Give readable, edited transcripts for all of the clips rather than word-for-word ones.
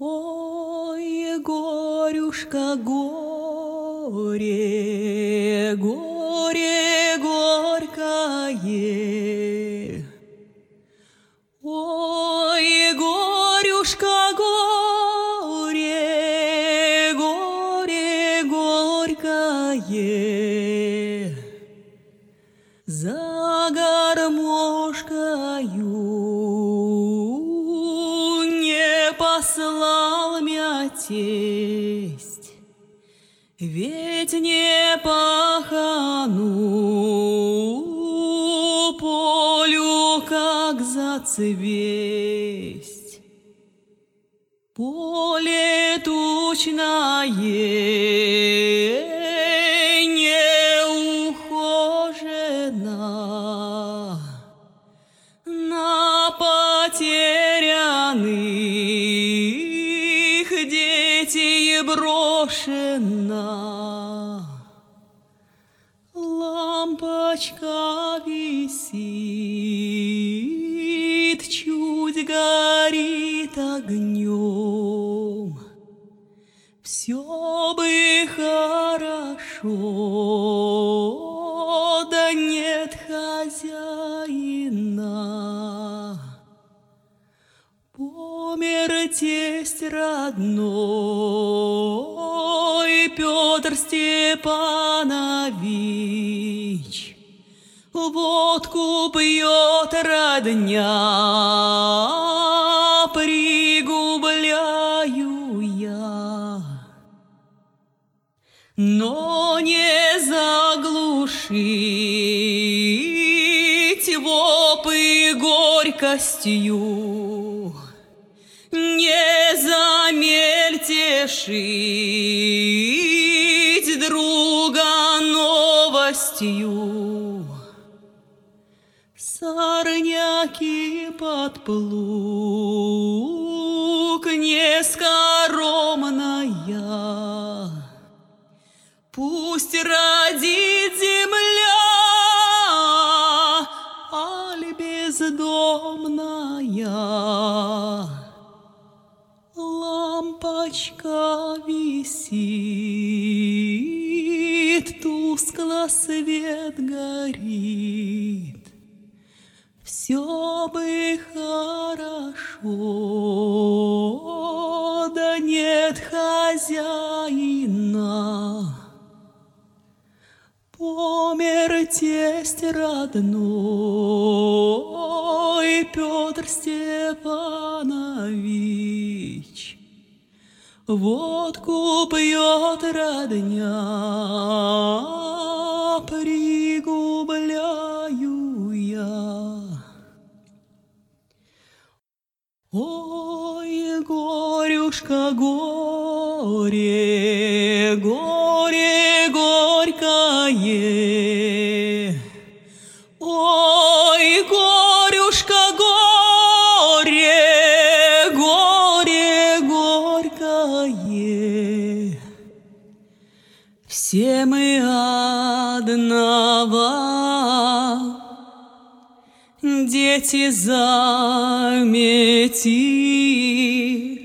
Ой, горюшка, горе, горе горькое. Ой, горюшка, горе, горе горькое. За гармошкою не послал мя тесть, ведь не пахану полю, как зацвесть. Поле тучное, неухожено, на потерянных детей брошена. Лампочка висит, чуть горит огнем. Все бы хорошо, да нет хозяина. Помер тесть родной Петр Степанович. Водку пьет родня, пригубляю я. Но не заглушить вопы горькостью, не замельтешить друга новостью. Сорняки под плуг нескоромная, пусть родит земля, аль бездомная. Лампочка висит, тускло свет горит. Все бы хорошо, да нет хозяина. Помер тесть родной Петр Степанович. Водку пьет родня, пригубляю я. Ой, горюшка, горе, горе горькое. Ой, горюшка, горе, горе горькое. Все мы одного, дети замети,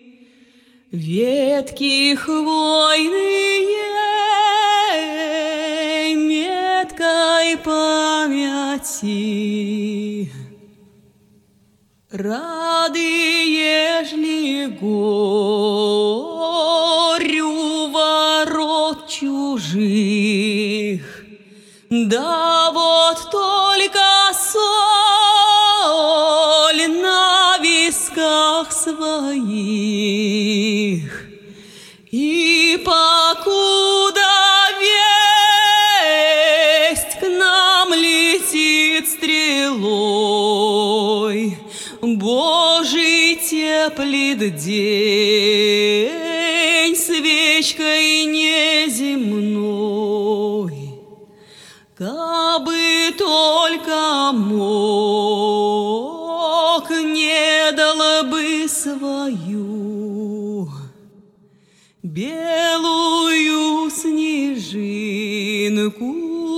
ветки хвойные, меткой помяти. Рады, ежели горю ворот чужих, да вот только соль на висках своих. И покуда весть к нам летит стрелой, Божий теплит день свечкой неземной. Кабы только мог, не дал бы свою белую снежинку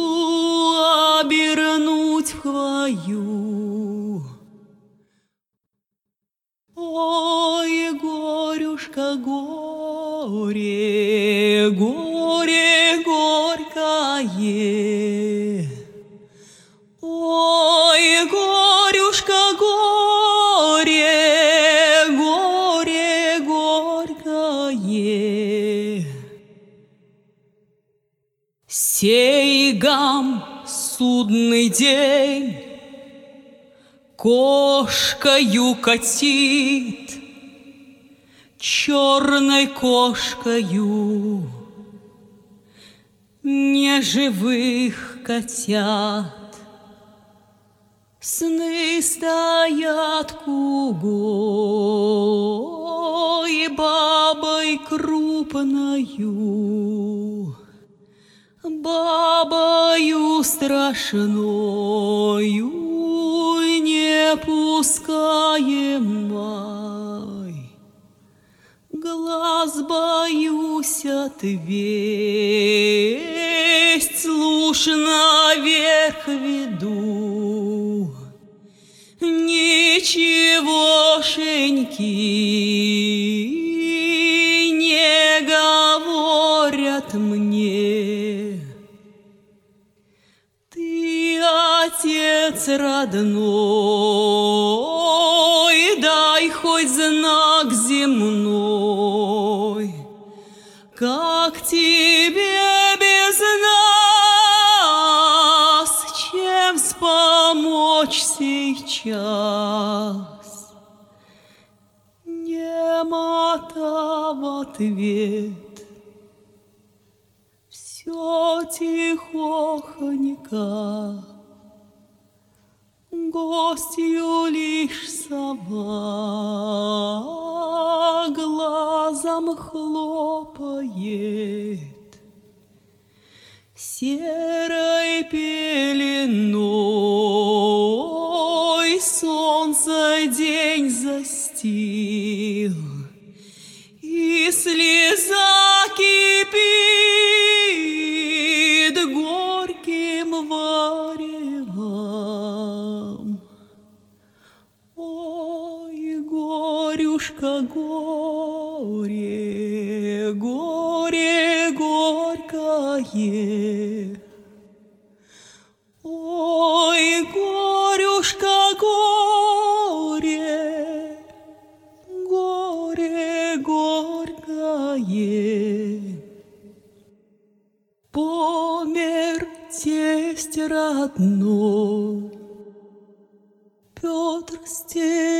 обернуть в хвою. Ой, горе! горюшка, горе, горе горькое. Ой, горюшка, горе, горе горькое. Сей гам судный день кошкою катит, черной кошкою неживых котят. Сны стоят кугой бабой крупною, бабою страшною не пускаемой. Глаз боюсь отвесть, луж наверх веду. Ничегошеньки не говорят мне. Ты, отец родной, дай хоть знак земной, как тебе без нас, чем вспомочь сейчас? Немота в ответ, все тихохонько, гостью лишь сова глазом хлопает. Серой пеленой солнце день застил, и слеза кипит горьким варевом. Ой, горюшка, горе, горе горькое. Ой, горюшка, горе, горе горькое. Помер тесть родной, Петр Степанович.